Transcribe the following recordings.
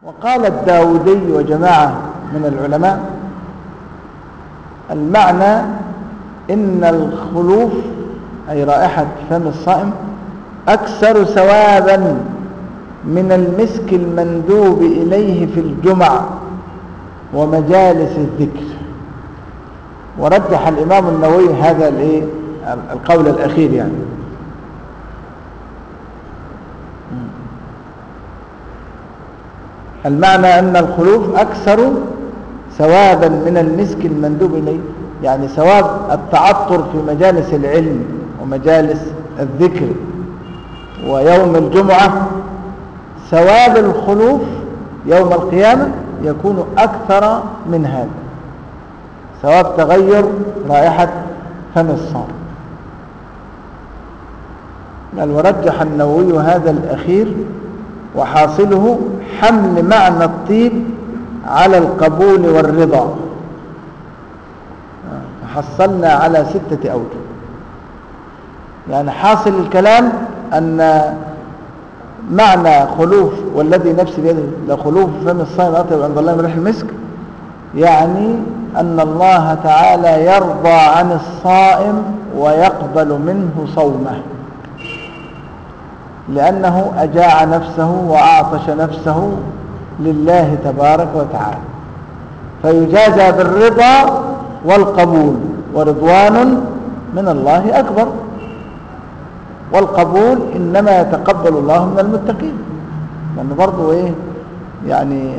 وقال الداودي وجماعة من العلماء المعنى إن الخلوف أي رائحة فم الصائم أكثر ثوابا من المسك المندوب إليه في الجمع ومجالس الذكر. ورجح الإمام النووي هذا القول الأخير يعني. المعنى أن الخلوف أكثر ثوابا من المسك المندوب إليه، يعني ثواب التعطر في مجالس العلم ومجالس الذكر ويوم الجمعة، ثواب الخلوف يوم القيامة يكون أكثر من هذا، ثواب تغير رائحة فم الصائم. بل ورجح النووي هذا الأخير، وحاصله حمل معنى الطيب على القبول والرضا، فحصلنا على 6 أوجه. يعني حاصل الكلام أن معنى خلوف والذي نفسي بيده لخلوف فم الصائم أطيب عند الله من ريح المسك، يعني أن الله تعالى يرضى عن الصائم ويقبل منه صومه، لأنه أجاع نفسه وأعطش نفسه لله تبارك وتعالى، فيجازى بالرضا والقبول، ورضوان من الله أكبر، والقبول إنما يتقبل الله من المتقين، لأنه برضو يعني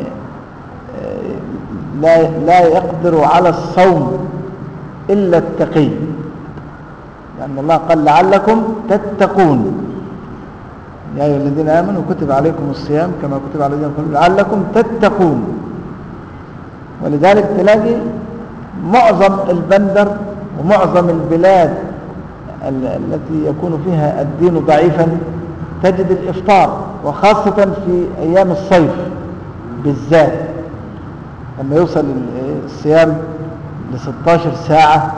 لا يقدر على الصوم إلا التقي، لأن الله قال لعلكم تتقون يا أيها الذين آمنوا كتب عليكم الصيام كما كتب على الذين من قبلكم لعلكم تتقون. ولذلك تلاقي معظم البندر ومعظم البلاد التي يكون فيها الدين ضعيفا تجد الإفطار، وخاصة في أيام الصيف بالذات لما يوصل الصيام ل16 ساعة،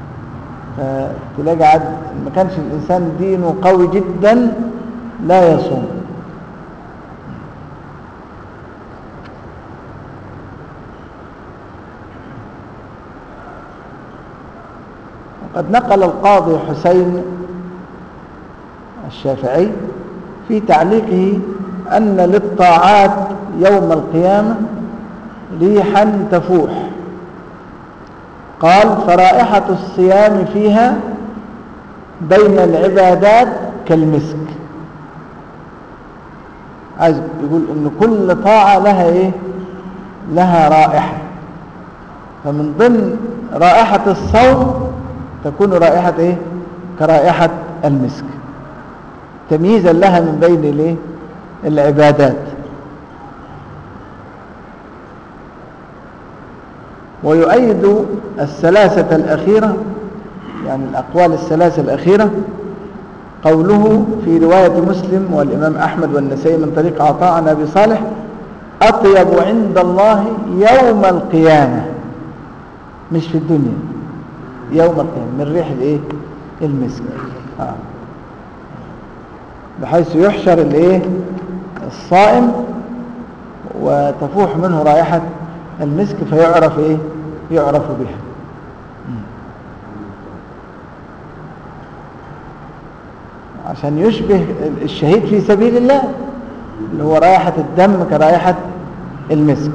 تلاقي ما كانش الإنسان دينه قوي جدا لا يصوم. وقد نقل القاضي حسين الشافعي في تعليقه أن للطاعات يوم القيامة ريحا تفوح، قال فرائحة الصيام فيها بين العبادات كالمسك. عايز يقول ان كل طاعة لها لها رائحة، فمن ضمن رائحة الصوم تكون رائحة كرائحة المسك، تمييزا لها من بين العبادات. ويؤيد الثلاثة الأخيرة، يعني الأقوال الثلاثة الأخيرة، قوله في رواية مسلم والإمام أحمد والنسائي من طريق عطاء عن أبي صالح أطيب عند الله يوم القيامة، مش في الدنيا، يوم القيامة، من ريح المسك، بحيث يحشر الصائم وتفوح منه رائحة المسك فيعرف يعرف بها. عشان يشبه الشهيد في سبيل الله اللي هو رائحة الدم كرائحة المسك.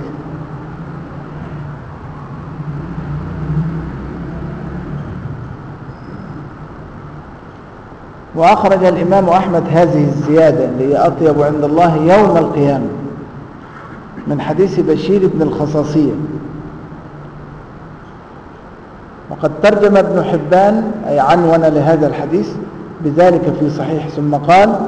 وأخرج الإمام أحمد هذه الزيادة اللي هي أطيب عند الله يوم القيامة من حديث بشير بن الخصاصية. وقد ترجم ابن حبان أي عنون لهذا الحديث بذلك في صحيح، ثم قال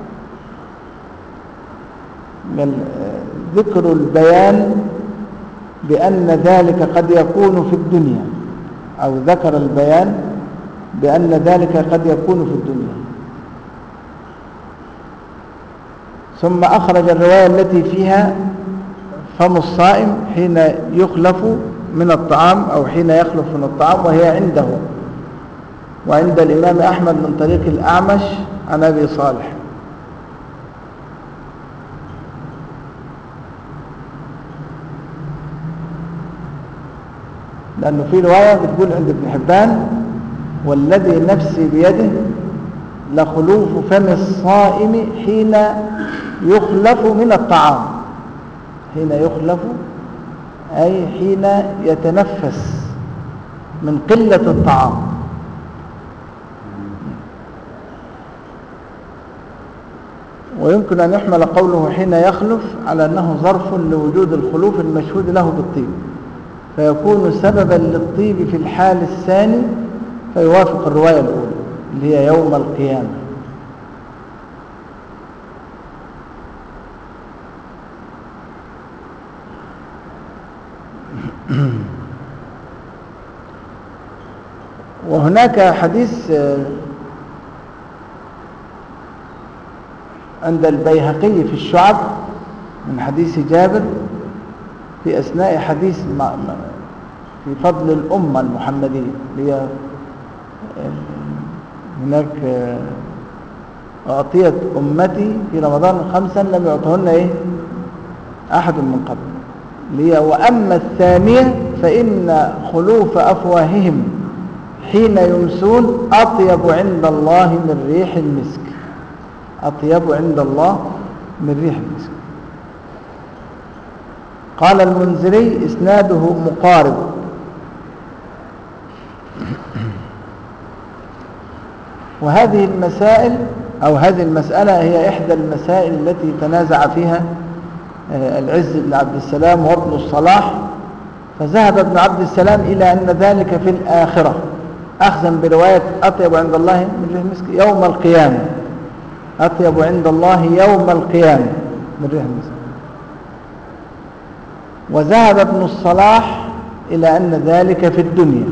ذكر البيان بأن ذلك قد يكون في الدنيا، أو ذكر البيان بأن ذلك قد يكون في الدنيا. ثم أخرج الرواية التي فيها فم الصائم حين يخلف من الطعام أو حين يخلف من الطعام، وهي عنده وعند الإمام أحمد من طريق الأعمش عن أبي صالح. لأنه في رواية بتقول عند ابن حبان: والذي نفسي بيده لخلوف فم الصائم حين يخلف من الطعام. حين يخلف أي حين يتنفس من قلة الطعام. ويمكن أن يحمل قوله حين يخلف على أنه ظرف لوجود الخلوف المشهود له بالطيب، فيكون سببا للطيب في الحال الثاني، فيوافق الرواية الأولى اللي هي يوم القيامة. وهناك حديث عند البيهقي في الشعب من حديث جابر في أثناء حديث في فضل الأمة المحمدية، اللي هي هناك أعطيت أمتي في رمضان 5 لم يعطهن أحد من قبل، اللي هي وأما الثانية فإن خلوف أفواههم حين يمسون أطيب عند الله من ريح المسك. أطيب عند الله من ريح المسك. قال المنذري إسناده مقارب. وهذه المسائل أو هذه المسألة هي إحدى المسائل التي تنازع فيها العز بن عبد السلام وابن الصلاح، فذهب ابن عبد السلام إلى أن ذلك في الآخرة، أخذا برواية أطيب عند الله من ريح المسك يوم القيامة. أطيب عند الله يوم القيامة من ريح المسك. وذهب ابن الصلاح إلى أن ذلك في الدنيا،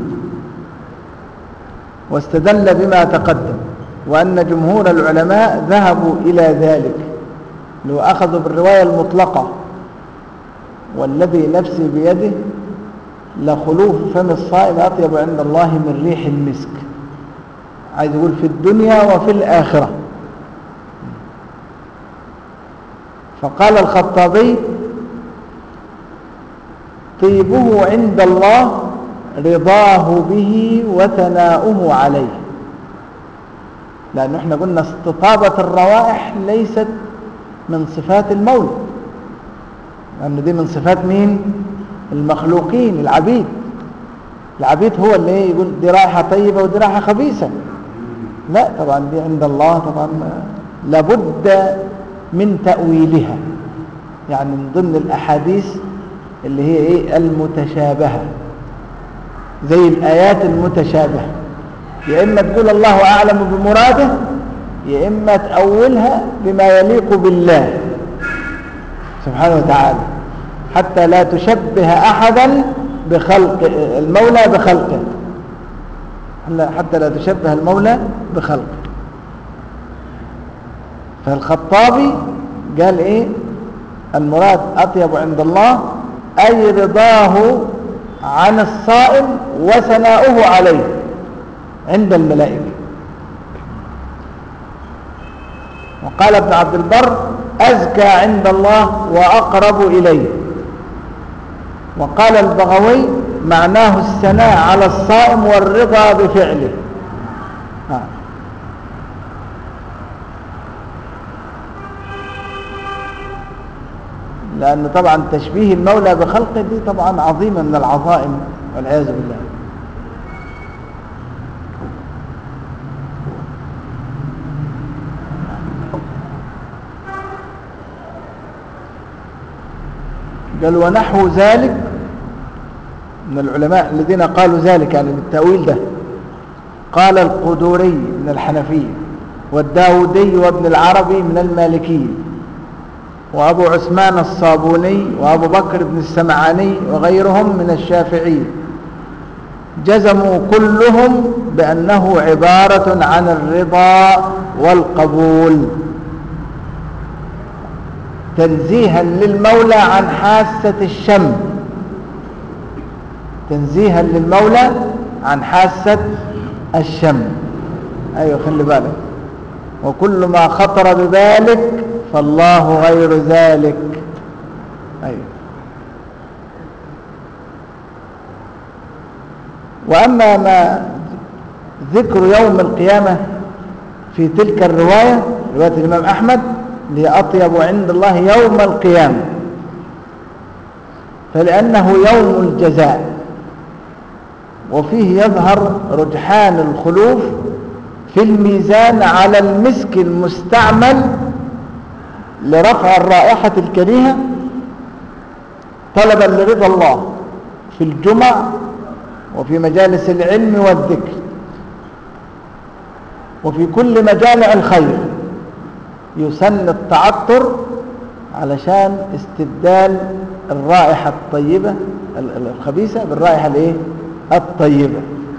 واستدل بما تقدم، وأن جمهور العلماء ذهبوا إلى ذلك، لو أخذوا بالرواية المطلقة والذي نفسي بيده لخلوف فم الصائم أطيب عند الله من ريح المسك، عايز يقول في الدنيا وفي الآخرة. فقال الخطابي: طيبه عند الله رضاه به وثناؤه عليه. لأنه احنا قلنا استطابة الروائح ليست من صفات المولى، لأن دي من صفات مين؟ المخلوقين، العبيد. العبيد هو اللي يقول دي رائحة طيبة ودي رائحة خبيثة. لا طبعا دي عند الله طبعا لابد من تأويلها، يعني من ضمن الأحاديث اللي هي المتشابهة، زي الآيات المتشابهة، يا إما تقول الله أعلم بمراده، يا إما تأولها بما يليق بالله سبحانه وتعالى، حتى لا تشبه أحدا بخلق المولى بخلقه، حتى لا تشبه المولى بخلقه. فالخطابي قال المراد أطيب عند الله أي رضاه عن الصائم وثناؤه عليه عند الملائكة. وقال ابن عبد البر: أزكى عند الله وأقرب إليه. وقال البغوي: معناه الثناء على الصائم والرضا بفعله. لأن طبعا تشبيه المولى بخلقه دي طبعا عظيمة من العظائم والعياذ بالله. قال: ونحو ذلك من العلماء الذين قالوا ذلك يعني بالتأويل ده، قال القدوري من الحنفية، والداودي وابن العربي من المالكية، وأبو عثمان الصابوني، وأبو بكر بن السمعاني وغيرهم من الشافعية، جزموا كلهم بأنه عبارة عن الرضا والقبول، تنزيها للمولى عن حاسة الشم، تنزيها للمولى عن حاسة الشم. أيوة خلي بالك، وكل ما خطر ببالك فالله غير ذلك. أيوة. وأما ما ذكر يوم القيامة في تلك الرواية، رواية الإمام أحمد، اللي أطيب عند الله يوم القيامة، فلأنه يوم الجزاء، وفيه يظهر رجحان الخلوف في الميزان على المسك المستعمل لرفع الرائحة الكريهة طلبا لرضا الله في الجمع وفي مجالس العلم والذكر وفي كل مجامع الخير. يسن التعطر علشان استبدال الرائحة الطيبة الخبيثة بالرائحة الايه الطيبة.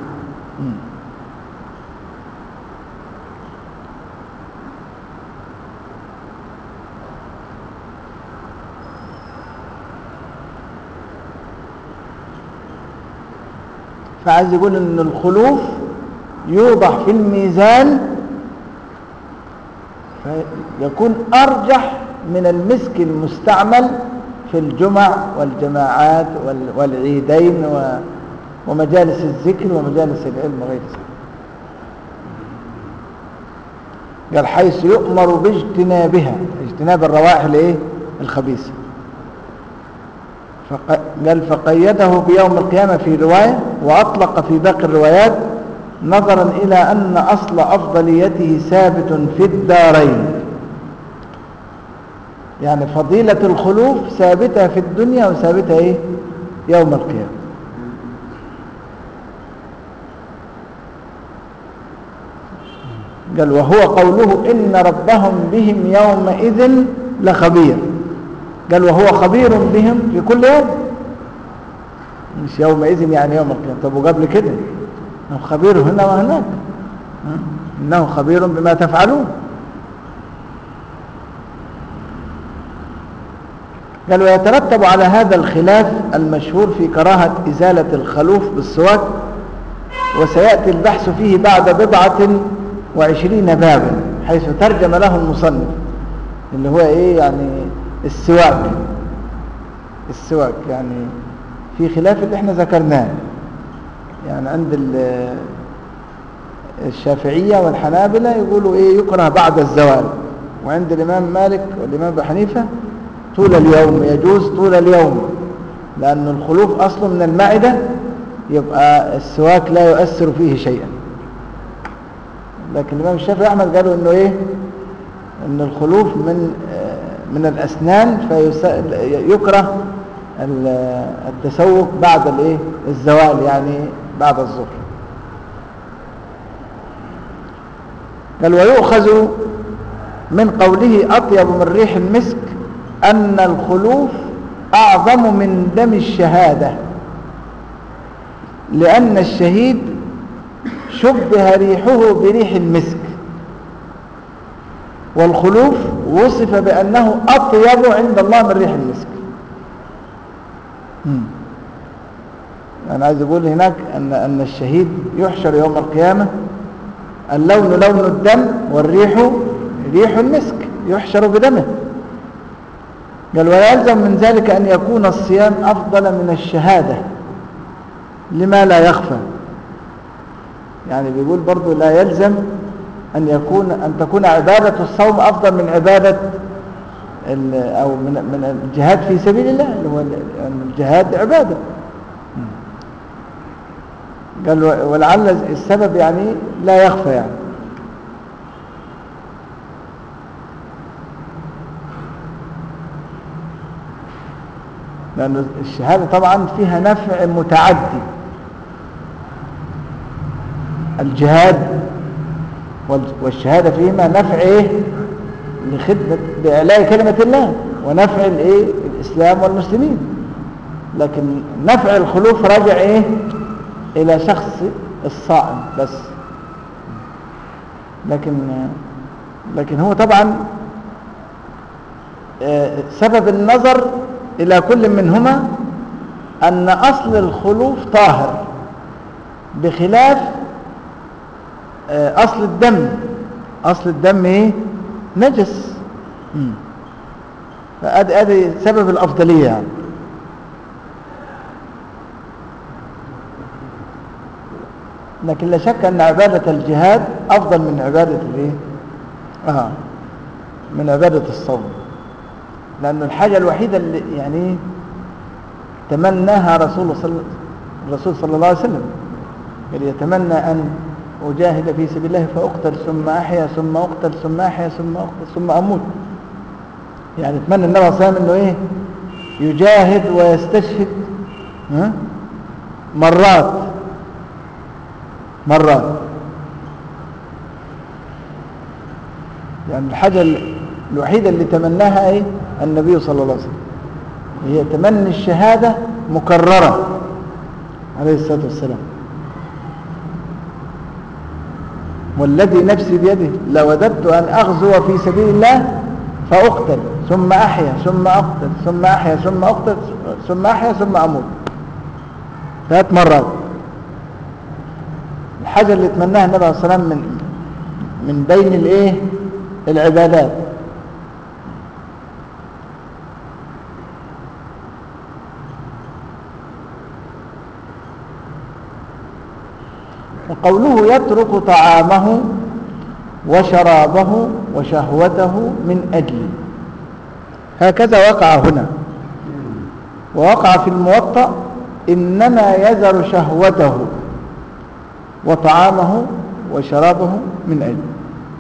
فعايز يقول ان الخلوف يوضع في الميزان فيكون ارجح من المسك المستعمل في الجمع والجماعات والعيدين ومجالس الذكر ومجالس العلم وغير ذلك. قال حيث يؤمر باجتنابها، اجتناب الروائح الايه الخبيثه. قال فقيده بيوم القيامة في رواية، وأطلق في باقي الروايات نظرا إلى أن أصل أفضليته ثابت في الدارين. يعني فضيلة الخلوف ثابتة في الدنيا وثابتة إيه يوم القيامة. قال وهو قوله إن ربهم بهم يومئذ لخبير. قال وهو خبير بهم في كل يوم، مش يومئذ يعني يوم القيامة. طب وقبل كده انه خبير هنا وهناك، انه خبير بما تفعلون. قال ويترتب على هذا الخلاف المشهور في كراهة إزالة الخلوف بالسواك، وسيأتي البحث فيه بعد 27 بابا، حيث ترجم له المصنف اللي هو ايه يعني السواك يعني في خلاف اللي احنا ذكرناه. يعني عند الشافعية والحنابلة يقولوا ايه يكره بعد الزوال، وعند الإمام مالك والإمام أبو حنيفة طول اليوم يجوز طول اليوم، لأن الخلوف أصله من المعدة، يبقى السواك لا يؤثر فيه شيئا. لكن الإمام الشافعي أحمد قالوا إنه إيه إن الخلوف من الأسنان، فيكره التسوق بعد الايه الزوال، يعني بعد الظهر. قال ويؤخذ من قوله أطيب من ريح المسك أن الخلوف أعظم من دم الشهادة، لأن الشهيد شبه ريحه بريح المسك، والخلوف وصف بأنه أطيب عند الله من ريح المسك. أنا عايز أقول هناك أن الشهيد يحشر يوم القيامة اللون لون الدم والريح ريح المسك، يحشر بدمه. قال ويلزم من ذلك أن يكون الصيام أفضل من الشهادة لما لا يخفى. يعني بيقول برضو لا يلزم أن تكون عبادة الصوم أفضل من عبادة أو من الجهاد في سبيل الله، اللي هو الجهاد عبادة. قال ولعل السبب يعني لا يخفى، يعني لأن الشهادة طبعا فيها نفع متعدي، الجهاد والشهادة فيهما نفع ايه لخدمة بإعلاء كلمة الله ونفع الايه الإسلام والمسلمين. لكن نفع الخلوف راجع ايه إلى شخص الصائم بس. لكن هو طبعا سبب النظر إلى كل منهما أن أصل الخلوف طاهر، بخلاف أصل الدم. أصل الدم إيه نجس. فأدي سبب الأفضلية يعني. لكن لا شك أن عبادة الجهاد أفضل من عبادة الإيه؟ من عبادة الصوم، لأن الحاجة الوحيدة اللي يعني تمناها الرسول صلى الله عليه وسلم، اللي يتمنى أن أجاهد في سبيل الله فأقتل ثم أحيا ثم أقتل ثم أحيا ثم أقتل ثم أموت. يعني يتمنى النبي صلى الله عليه وسلم أنه إيه؟ يجاهد ويستشهد مرات. يعني الحاجة الوحيدة اللي تمناها ايه النبي صلى الله عليه وسلم هي تمني الشهادة مكررة عليه الصلاة والسلام. والذي نفسي بيده لوددت أن أغزو في سبيل الله فأقتل ثم أحيا ثم أقتل ثم أحيا ثم أقتل ثم أحيا ثم أموت 3 مرات. الحاجة اللي تمناها النبي عليه الصلاة والسلام من بين الايه العبادات. وقوله يترك طعامه وشرابه وشهوته من أجلي، هكذا وقع هنا، ووقع في الموطأ إنما يذر شهوته وطعامه وشرابه من أجلي،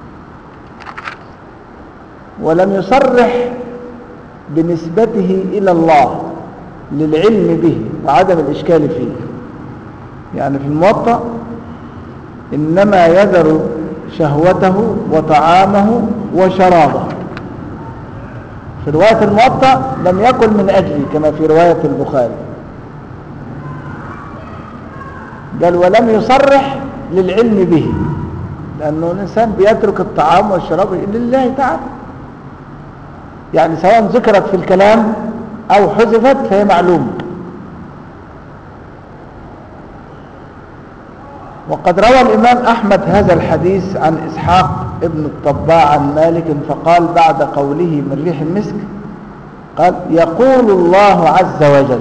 ولم يصرح بنسبته إلى الله للعلم به وعدم الإشكال فيه. يعني في الموطأ إنما يذر شهوته وطعامه وشرابه. في رواية الموطأ لم يقل من أجلي كما في رواية البخاري، قال ولم يصرح للعلم به، لأنه الإنسان بيترك الطعام والشراب لله تعالى، يعني سواء ذكرت في الكلام أو حذفت فهي معلومة. وقد روى الإمام أحمد هذا الحديث عن إسحاق ابن الطباع عن مالك فقال بعد قوله من ريح المسك قال يقول الله عز وجل،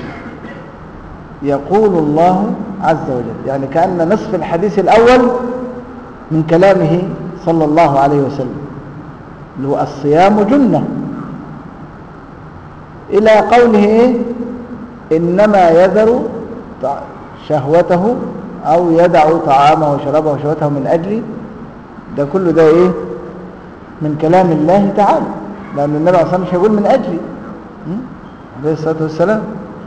يقول الله عز وجل، يعني كأن نصف الحديث الأول من كلامه صلى الله عليه وسلم اللي هو الصيام جنة، إلى قوله إيه؟ إنما يذر شهوته أو يدع طعامه وشرابه وشهوته من أجلي، ده كله ده إيه؟ من كلام الله تعالى، لأن النبي عليه الصلاة والسلام مش هيقول من أجلي عليه الصلاة والسلام.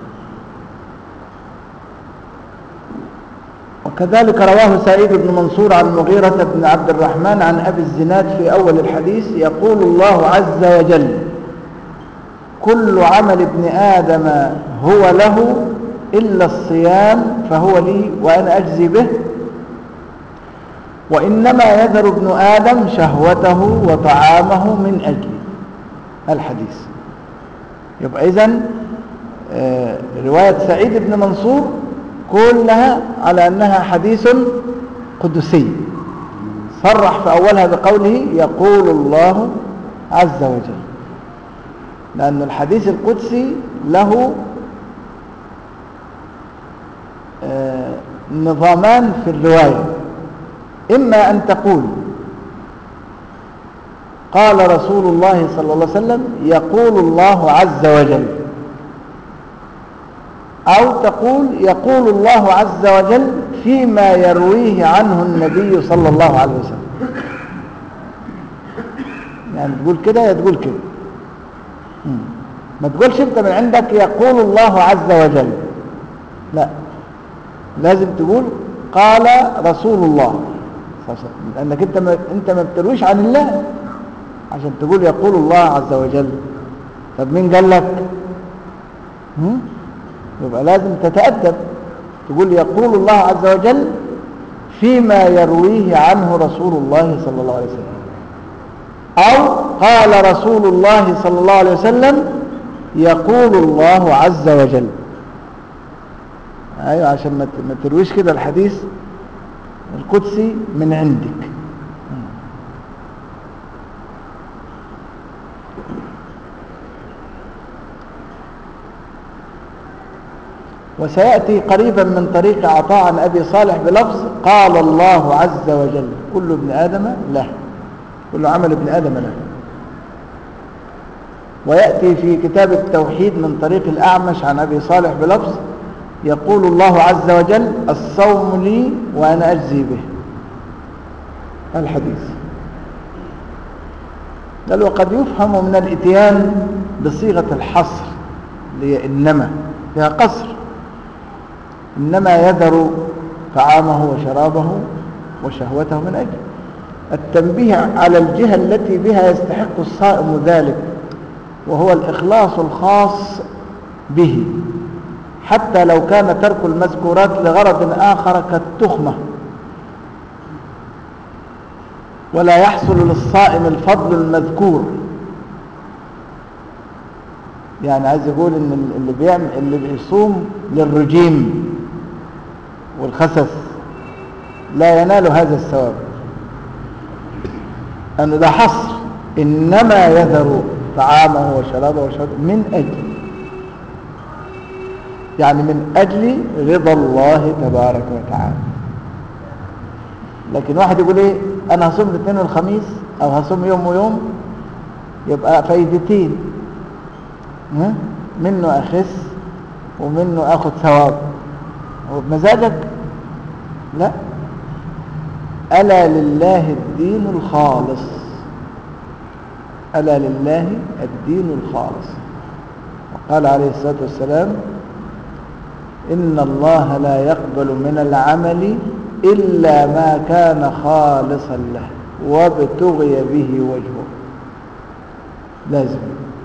وكذلك رواه سعيد بن منصور عن مغيرة بن عبد الرحمن عن أبي الزناد في أول الحديث يقول الله عز وجل كل عمل ابن آدم هو له إلا الصيام فهو لي وأنا أجزي به، وإنما يذر ابن آدم شهوته وطعامه من أجلي. الحديث يبقى إذن رواية سعيد بن منصور كلها على أنها حديث قدسي، صرح في أولها بقوله يقول الله عز وجل، لأن الحديث القدسي له نظامان في الرواية، إما أن تقول قال رسول الله صلى الله عليه وسلم يقول الله عز وجل، أو تقول يقول الله عز وجل فيما يرويه عنه النبي صلى الله عليه وسلم. يعني تقول كده يا تقول كده، ما تقولش انت من عندك يقول الله عز وجل، لا، لازم تقول قال رسول الله، لأنك انت ما بترويش عن الله عشان تقول يقول الله عز وجل. طب مين قال لك؟ يبقى لازم تتأدب، تقول يقول الله عز وجل فيما يرويه عنه رسول الله صلى الله عليه وسلم، أو قال رسول الله صلى الله عليه وسلم يقول الله عز وجل. أيوة، عشان ما ترويش كده الحديث القدسي من عندك. وسيأتي قريبا من طريق عطاء عن أبي صالح بلفظ قال الله عز وجل كل ابن آدم له، كل عمل ابن آدم له. ويأتي في كتاب التوحيد من طريق الأعمش عن أبي صالح بلفظ يقول الله عز وجل الصوم لي وأنا أجزي به. الحديث قال وقد يفهم من الإتيان بصيغة الحصر إنما فيها قصر، إنما يذر طعامه وشرابه وشهوته من أجل التنبيه على الجهة التي بها يستحق الصائم ذلك، وهو الإخلاص الخاص به، حتى لو كان ترك المذكورات لغرض آخر كالتخمة، ولا يحصل للصائم الفضل المذكور. يعني عايز يقول ان اللي بيصوم للرجيم والخسس لا ينال هذا الثواب، أنه ده حصر، إنما يذر طعامه وشرابه وشهوته من أجل، يعني من أجل رضا الله تبارك وتعالى. لكن واحد يقول ايه انا هصوم الاثنين والخميس او هصوم يوم ويوم، يبقى فايدتين، منه اخس ومنه اخذ ثواب وبمزاجك. لا، ألا لله الدين الخالص، ألا لله الدين الخالص. وقال عليه الصلاة والسلام إن الله لا يقبل من العمل إلا ما كان خالصا له وابتغي به وجهه. لازم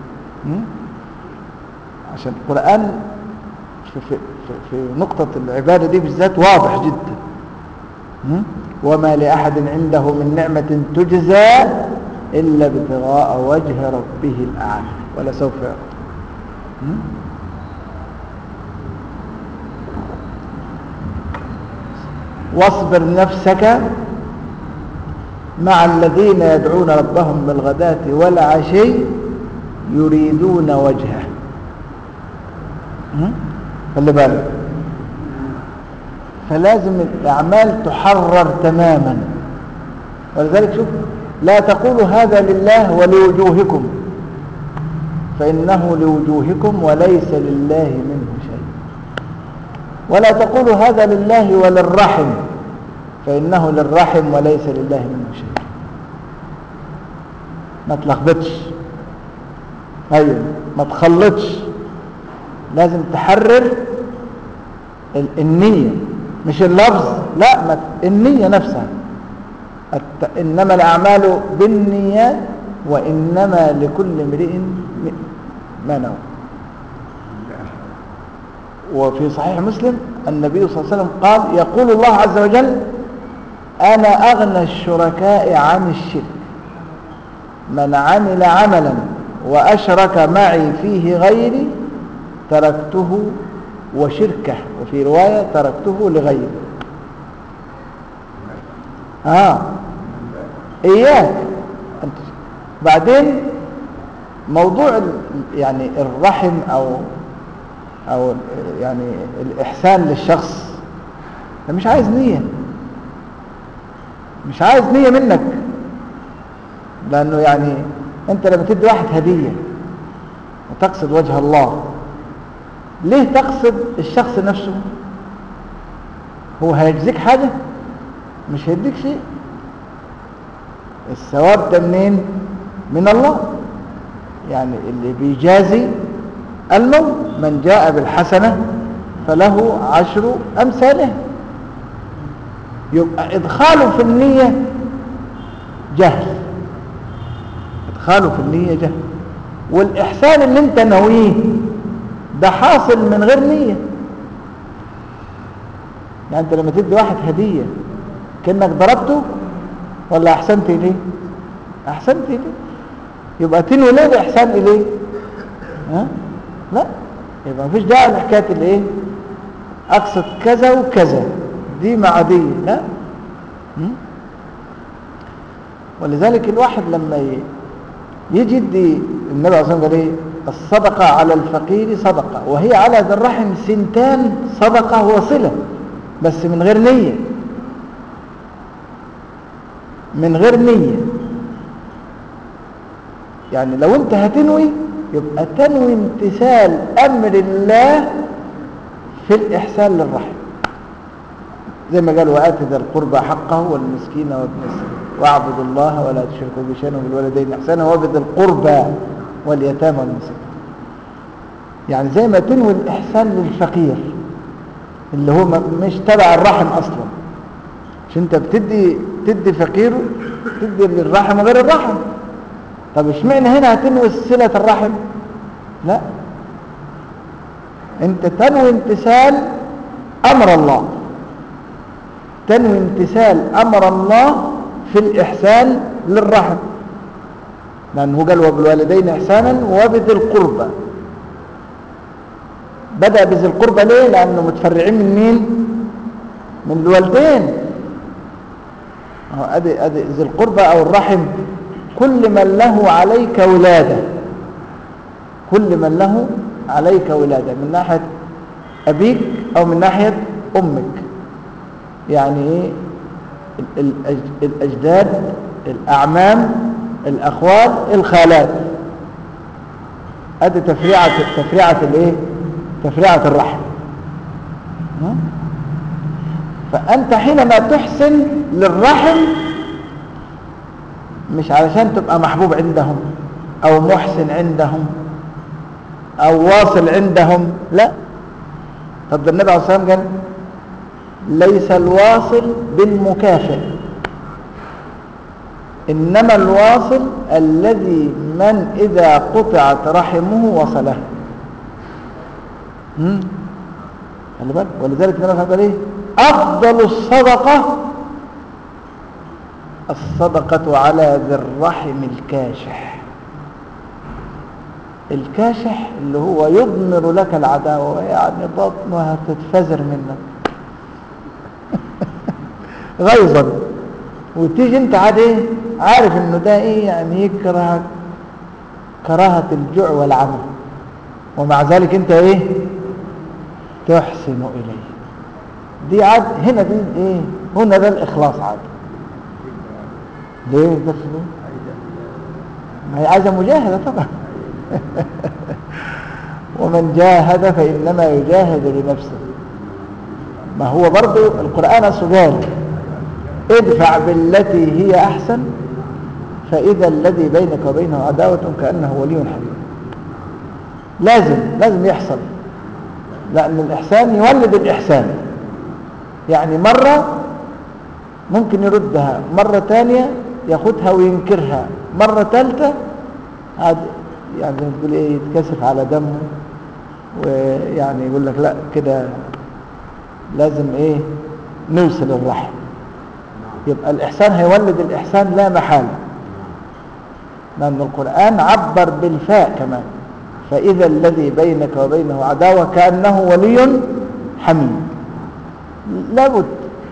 عشان القرآن في نقطة العبادة دي بالذات واضح جدا. وما لأحد عنده من نعمة تجزى إلا ابتغاء وجه ربه الأعلى ولا سوف يرضى. واصبر نفسك مع الذين يدعون ربهم بالغداة والعشي يريدون وجهه. خلي بالك، فلازم الأعمال تحرر تماما. ولذلك شوف لا تقولوا هذا لله ولوجوهكم فإنه لوجوهكم وليس لله منه شيء، ولا تقولوا هذا لله وللرحم فإنه للرحم وليس لله منه شيء. ما تلخبطش، أيوة ما تخلطش، لازم تحرر النية مش اللفظ، لا النية نفسها. إنما الأعمال بالنيات وإنما لكل امرئ ما نوى. وفي صحيح مسلم النبي صلى الله عليه وسلم قال يقول الله عز وجل أنا أغنى الشركاء عن الشرك من عمل عملا وأشرك معي فيه غيري تركته وشركه، وفي رواية تركته لغيري. إياك أنت. بعدين موضوع يعني الرحم أو يعني الإحسان للشخص ده مش عايز نية، مش عايز نية منك، لأنه يعني أنت لما تدي واحد هدية وتقصد وجه الله، ليه تقصد الشخص نفسه؟ هو هيجزيك حاجة؟ مش هيديك شيء. الثواب ده منين؟ من الله. يعني اللي بيجازي الموت، من جاء بالحسنة فله 10 أمثالها. يبقى إدخاله في النية جهل، إدخاله في النية جهل. والإحسان اللي انت نويه ده حاصل من غير نية. يعني انت لما تدي واحد هدية كأنك ضربته ولا أحسنت إليه؟ أحسنت إليه، يبقى تنوي ليه بإحسان إليه؟ لا، يبقى مفيش داعي لحكاية الإيه؟ أقصد كذا وكذا، دي مع دي، لا. ولذلك الواحد لما يجي يدي النبي عليه الصلاة والسلام قال ايه؟ الصدقة على الفقير صدقة، وهي على ذي الرحم سنتان صدقة وصلة، بس من غير نية، من غير نية. يعني لو انت هتنوي يبقى تنوي امتثال امر الله في الاحسان للرحم، زي ما قال وآت ذا القربى حقه والمسكين وابن السبيل واعبدوا الله ولا تشركوا به شيئا وبالوالدين احسانا وبذي القربى واليتامى والمساكين. يعني زي ما تنوي الاحسان للفقير اللي هو مش تبع الرحم اصلا، مش انت تدي فقير تدي للرحم غير الرحم. طب اشمعنى هنا هتنوي صلة الرحم؟ لا، انت تنوي امتثال امر الله، تنوي امتثال امر الله في الاحسان للرحم، لانه قال وبالوالدين احسانا وبذي القربى. بدأ بذي القربى ليه؟ لانه متفرعين من مين؟ من الوالدين. ادي ذي القربى او الرحم كل من له عليك ولاده، كل من له عليك ولاده من ناحيه ابيك او من ناحيه امك. يعني ايه؟ الاجداد، الاعمام، الاخوال، الخالات. ادي تفريعه الايه؟ تفريعه الرحم. فانت حينما تحسن للرحم مش علشان تبقى محبوب عندهم او محسن عندهم او واصل عندهم، لا. طب ده النبي عليه الصلاه والسلام قال ليس الواصل بالمكافئ، انما الواصل الذي من اذا قطعت رحمه وصله. خلي بالك. ولذلك النبي عليه الصلاه والسلام قال ايه؟ افضل الصدقه الصدقة على ذي الرحم الكاشح. الكاشح اللي هو يضمر لك العداوة، يعني بطنها تتفزر منك غيظا، وتيجي انت عادي عارف انه ده ايه؟ يعني يكرهك كراهة الجوع والعمى، ومع ذلك انت ايه؟ تحسن اليه. دي عاد هنا دي ايه؟ هنا ده الاخلاص عاد. ليه ده؟ ما هي عايزه مجاهده طبعا ومن جاهد فانما يجاهد لنفسه. ما هو برضو القران قال ادفع بالتي هي احسن فاذا الذي بينك وبينه عداوه كانه ولي حميم. لازم يحصل، لان الاحسان يولد الاحسان. يعني مره ممكن يردها، مره ثانيه ياخدها وينكرها، مرة ثالثة عاد يعني تقول ايه؟ يتكسف على دمه، ويعني يقول لك لا كده لازم ايه؟ نوصل الرحم. يبقى الإحسان هيولد الإحسان لا محالة، لأن القرآن عبر بالفاء كمان، فإذا الذي بينك وبينه عداوة كأنه ولي حميم. لابد.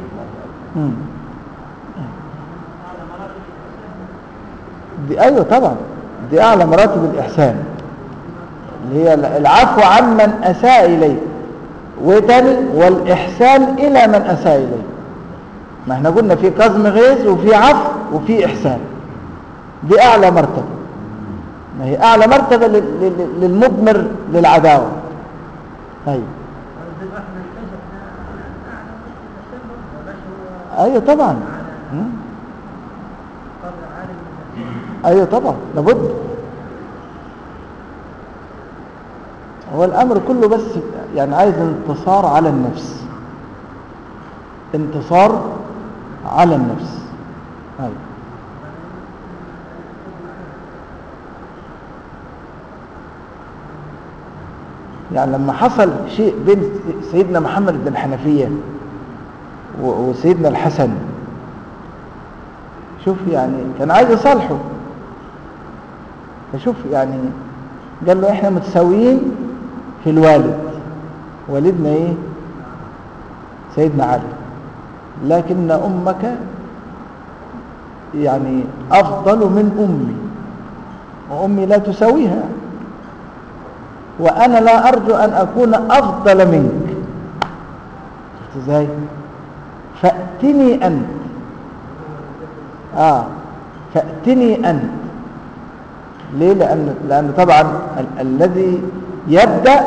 دي ايوه طبعا، دي اعلى مراتب الاحسان، اللي هي العفو عمن اساء اليه، وتاني والاحسان الى من اساء اليه. ما احنا قلنا في كظم غيظ وفي عفو وفي احسان، دي اعلى مرتبه. ما هي اعلى مرتبه للمضمر للعداوه. طيب ايوه طبعا. ايوه طبعا لابد. هو الامر كله بس يعني عايز انتصار على النفس، انتصار على النفس. أيوة. يعني لما حصل شيء بين سيدنا محمد بن الحنفية وسيدنا الحسن، شوف يعني كان عايز يصالحه، فشوف يعني قال له احنا متساويين في الوالد، والدنا ايه؟ سيدنا علي، لكن امك يعني افضل من امي، وأمي لا تساويها، وأنا لا أرجو أن أكون أفضل منك. شفت إزاي؟ فأتني أنت. فأتني أنت. ليه؟ لأن طبعا الذي يبدأ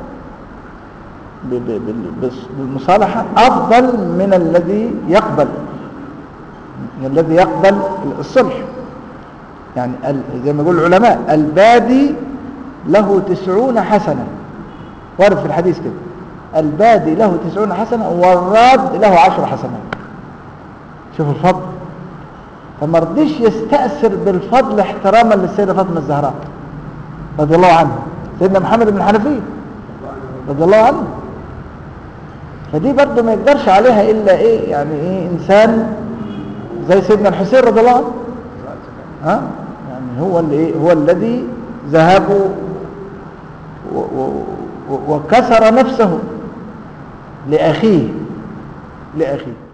بالمصالحة أفضل من الذي يقبل الصلح. يعني زي ما يقول العلماء البادي له 90 حسنة، وارد في الحديث كده، البادي له 90 حسنة والراد له 10 حسنات. شوف الفضل. فما رضيش يستأثر بالفضل احتراما للسيدة فاطمة الزهراء رضي الله عنها، سيدنا محمد بن الحنفية رضي الله عنه. فدي برضه ما يقدرش عليها إلا إيه؟ يعني إيه؟ إنسان زي سيدنا الحسين رضي الله عنه. يعني هو الذي ذهب وكسر نفسه لأخيه